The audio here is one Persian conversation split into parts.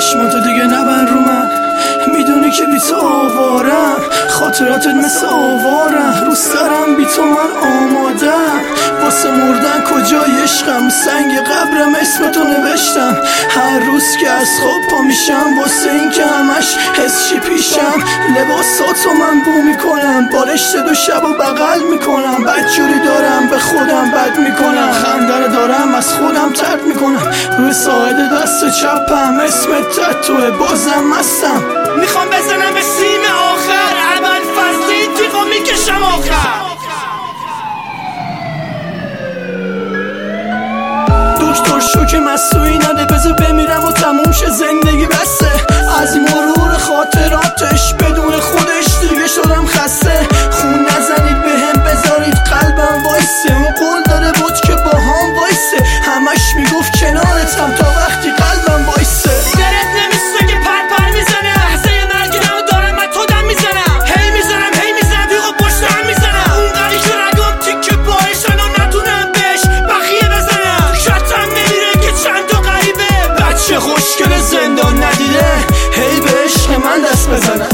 چشماتو دیگه نبر رو من، میدونی که بی تو آوارم، خاطراتت مثل آوارم، رو سرم بی تو من آمادم، واسه مردن کجای عشقم، سنگ قبرم اسمتو نوشتم، هر روز که از خواب پا میشم واسه این که همش حس چی پیشم، لباساتو من بو میکنم، بالشت دو شب و بغل میکنم، بدجوری دارم به خودم بد میکنم، خنده دارم از خودم ترد میکنم، روی ساعد دست چپم اسمت تتوه بازم مستم، میخوام بزنم به سیم آخر، اول فصلی تیغو میکشم آخر. دکتر شوک مستوی نده بذار بمیرم و تموم شه زندگی بسته، از مرور خاطراتش بدون خودش دیگه شدم خسته، خون نزنید بهم بذارید قلبم وایسه، اون قول داده بود که با هم وایسه، همش میگفت کنارتم تا وقتی قلبم وایسه، درت نمیسته که پر میزنه، لحظه مرگم دارم من تو دم میزنم، هی میزنم دیگه پشتم میزنم، اون قلی که رگم تیکه پایشن و نتونم بهش بخیه بزنم، شتم نمیره که چند تا غریبه بچه خوشگل زندان ندیده هی به عشق من دست بزنم.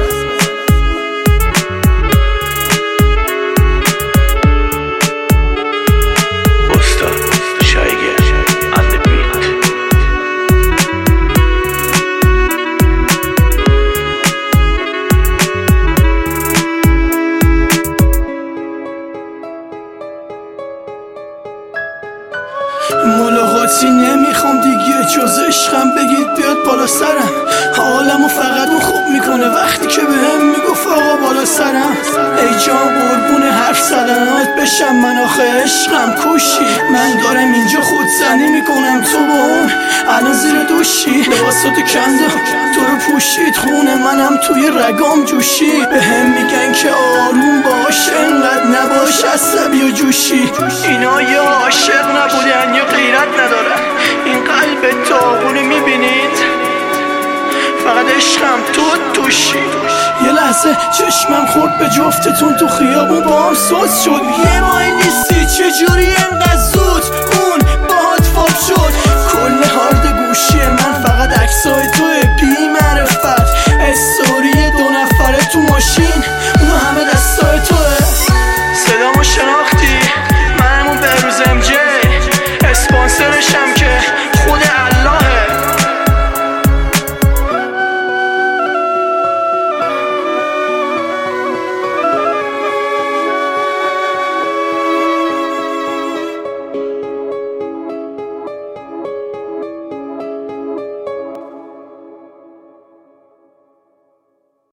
ملاقاتی نمیخوام دیگه جز عشقم، بگید بیاد بالا سرم، حالمو فقط اون خوب میکنه وقتی که بهم میگفت آقا بالا سرم، ای جان قربون حرف زدنات بشم من آخه عشقم کوشی، من دارم اینجا خودزنی میکنم تو با اون الان زیر دوشی، لباساتو کندم تو رو پوشید، خونه منم توی رگام جوشی، بهم میگن که آروم باش انقدر نباش عصبی و جوشی، اینا یا عاشق نبودن یا غیرت ندارن، این قلب داغونو میبینید فقط عشقم تو توشی، یه لحظه چشمم خورد به جفتتون تو خیابون با هم سوز شد، یه ماه نیستی چجوریه